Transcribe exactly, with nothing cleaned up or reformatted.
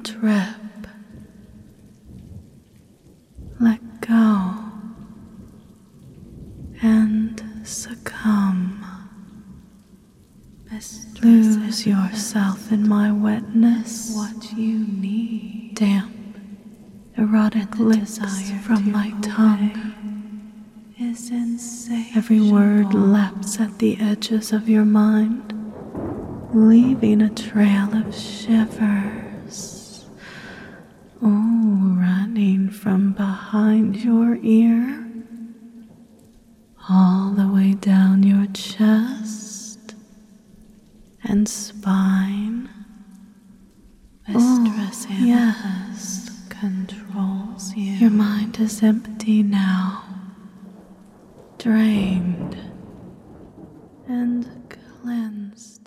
trip. Let go and succumb. Lose yourself in my wetness. What you need. Damp, erotic lips from my tongue. Is insatiable. Every word laps at the edges of your mind, leaving a trail of shivers. Oh, running from behind your ear, all the way down your chest and spine. Mistress oh, yes, controls you. Your mind is empty now, drained and cleansed.